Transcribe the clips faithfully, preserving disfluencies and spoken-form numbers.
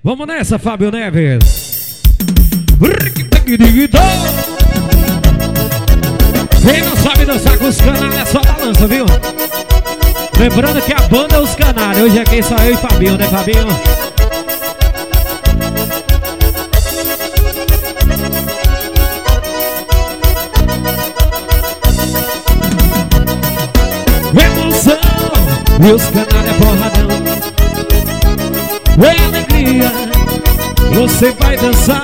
Vamos nessa, Fábio Neves. Quem não sabe dançar com os canalhas é só balança, viu? Lembrando que a banda é os canalhas. Hoje aqui só eu e Fabinho, né, Fabinho? Emoção, e os canalhas porradão. É alegria, você vai dançar.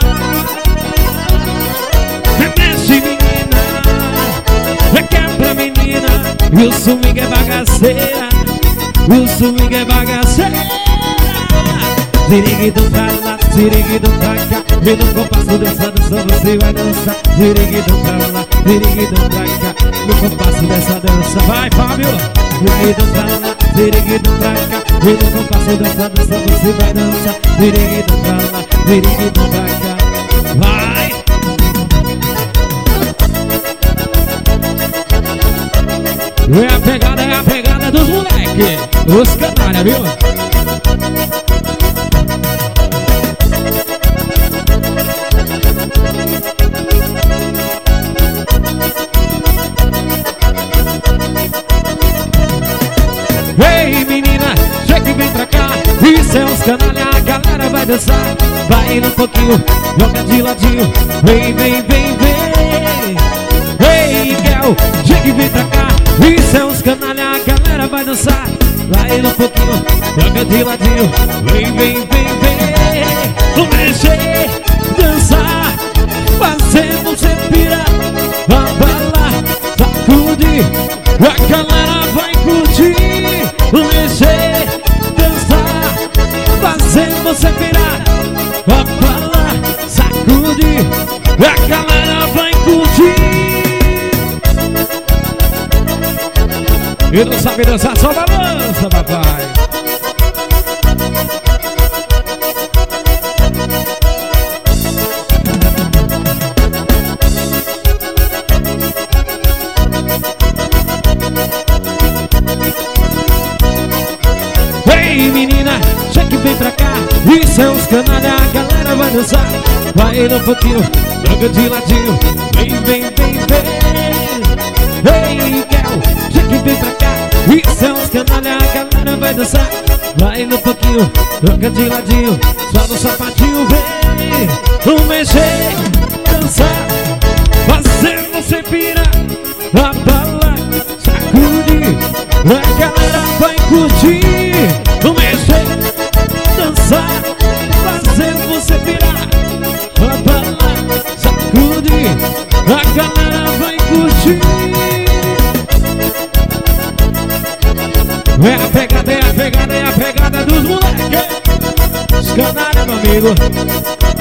Remexe, menina, requebra, menina. E o swing é bagaceira, o swing é bagaceira. Ziriguidum pra lá, ziriguidum pra cá. E no compasso dessa dança você vai dançar. Ziriguidum pra lá, ziriguidum pra cá. No compasso dessa dança, vai, Fábio. Ziriguidum pra lá, ziriguidum pra cá. E no compasso dessa dança você vai dançar. Ziriguidum pra lá, ziriguidum pra cá. Vai! É a pegada, é a pegada dos moleque, os canalha, viu? Ei, menina, chega e vem pra cá. Isso é os canalha, a galera vai dançar. Vai indo um pouquinho, joga de ladinho. Vem, vem, vem, vem. Ei, girl, chega e vem pra cá. Isso é os canalha, a galera vai dançar. Vai indo um pouquinho, joga de ladinho. Vem, vem, vem, vem. Vamos mexer, dançar, fazer você pirar, abalar, sacudir. A galera vai curtir. Mexer, dançar, fazer você pirar, abalar, sacudir. A galera vai curtir. E não sabe dançar, só balança, papai. Ei, menina, chega e vem pra cá. Isso é os canalha, a galera vai dançar. Vai indo um pouquinho, joga de ladinho. Vem, vem, vem, vem. Ei, girl, chega e vem pra cá. Isso é os canalha, a galera vai dançar. Vai indo um pouquinho, joga de ladinho. Só no sapatinho, vem. Vamos mexer, dançar, fazer você pirar, abalar, sacudir. A galera vai curtir. Vamos mexer, dançar, fazer você virar, abalar, sacudir. A galera vai curtir. É a pegada, é a pegada, é a pegada dos moleques. Os canalha, meu amigo.